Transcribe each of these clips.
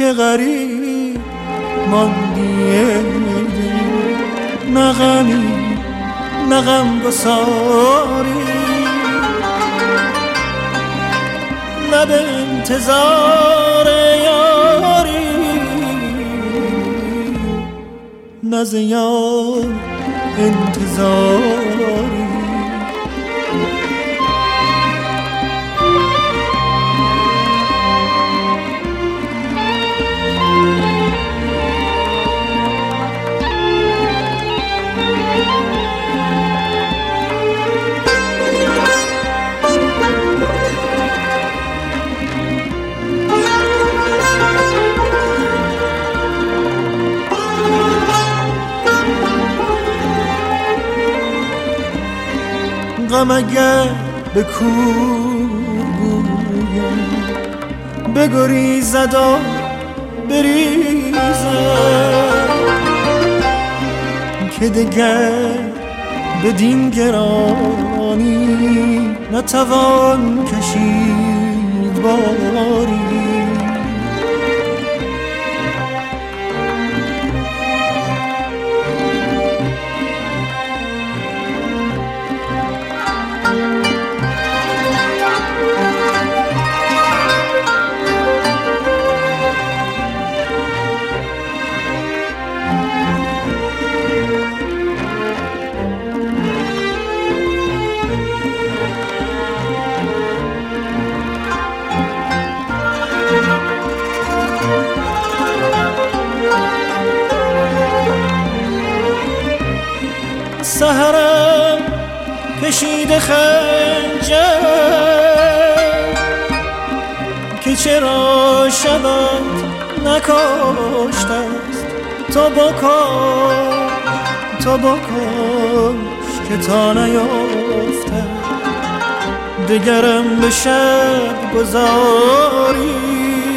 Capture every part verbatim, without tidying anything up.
که غریب ماندی، نه غمی نه غم گساری، نه به انتظار یاری، نه ز یار انتظاری. غم اگر به کور گویم بگریزد و بریزد، که دگر بدین گرانی نتوان کشید باری. سحرم کشیده خنجر که چرا شبت نکاشته است. تو بکش تو بکش که تا نیافته دگرم به شب گذاری.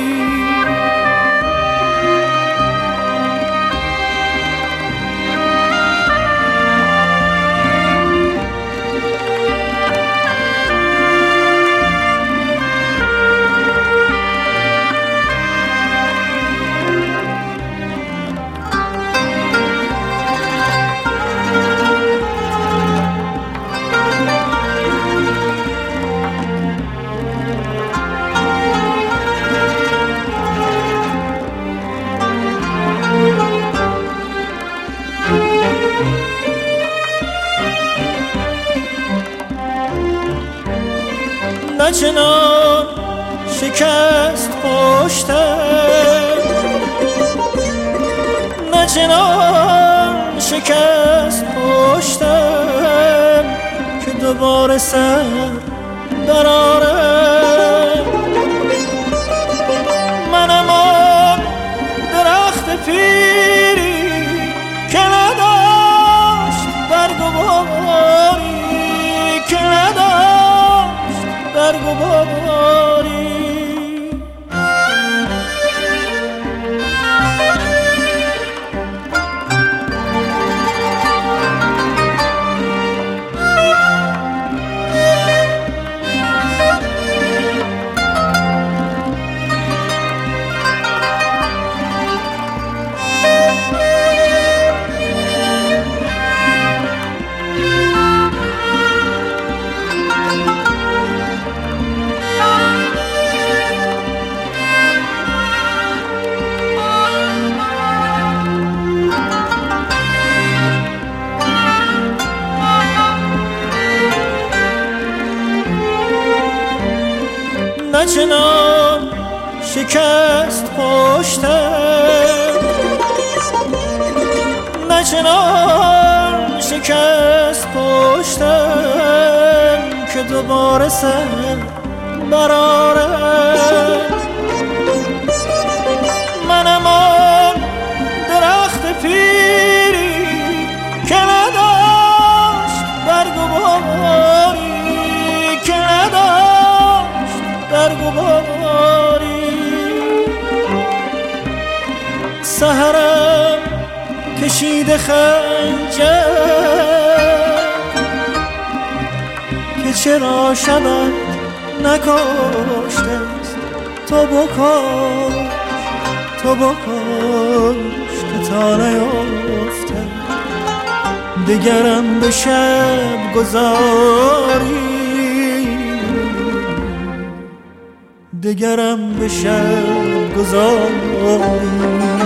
نه چنان شکست پشتم، نه چنان شکست پشتم که دوباره سر برارم. منم آن درخت پیری که نداشت برگ و باری، که نداشت برگ و باری. نه چنان شکست پشتم، نه چنان شکست پشتم که دوباره سر برارم. منم آن درخت پیری که نداشت برگ و باری، که نداشت برگ و باری. سحرم کشیده خنجر که چرا شبت نکاشته است. تو بکش تو بکش که تا نیفته دگرم به شب گذاری، دگرم به شب گذاری.